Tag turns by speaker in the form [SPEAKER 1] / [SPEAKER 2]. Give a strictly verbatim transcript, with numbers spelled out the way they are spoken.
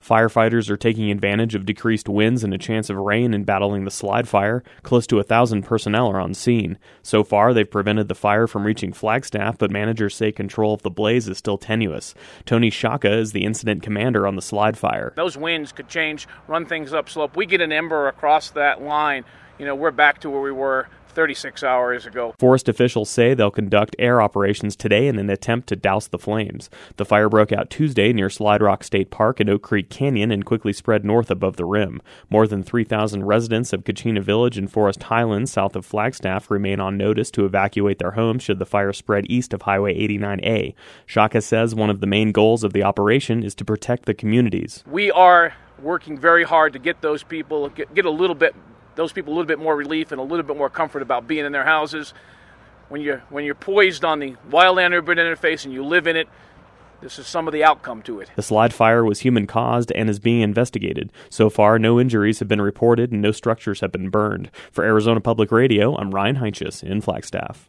[SPEAKER 1] Firefighters are taking advantage of decreased winds and a chance of rain in battling the slide fire. Close to a thousand personnel are on scene. So far, they've prevented the fire from reaching Flagstaff, but managers say control of the blaze is still tenuous. Tony Shaka is the incident commander on the slide fire.
[SPEAKER 2] Those winds could change, run things upslope. We get an ember across that line, you know, we're back to where we were thirty-six hours ago.
[SPEAKER 1] Forest officials say they'll conduct air operations today in an attempt to douse the flames. The fire broke out Tuesday near Slide Rock State Park and Oak Creek Canyon and quickly spread north above the rim. More than three thousand residents of Kachina Village and Forest Highlands south of Flagstaff remain on notice to evacuate their homes should the fire spread east of Highway eighty-nine A. Shaka says one of the main goals of the operation is to protect the communities.
[SPEAKER 2] We are working very hard to get those people, get, get a little bit those people a little bit more relief and a little bit more comfort about being in their houses. When you're, when you're poised on the wildland urban interface and you live in it, this is some of the outcome to it.
[SPEAKER 1] The slide fire was human-caused and is being investigated. So far, no injuries have been reported and no structures have been burned. For Arizona Public Radio, I'm Ryan Heinches in Flagstaff.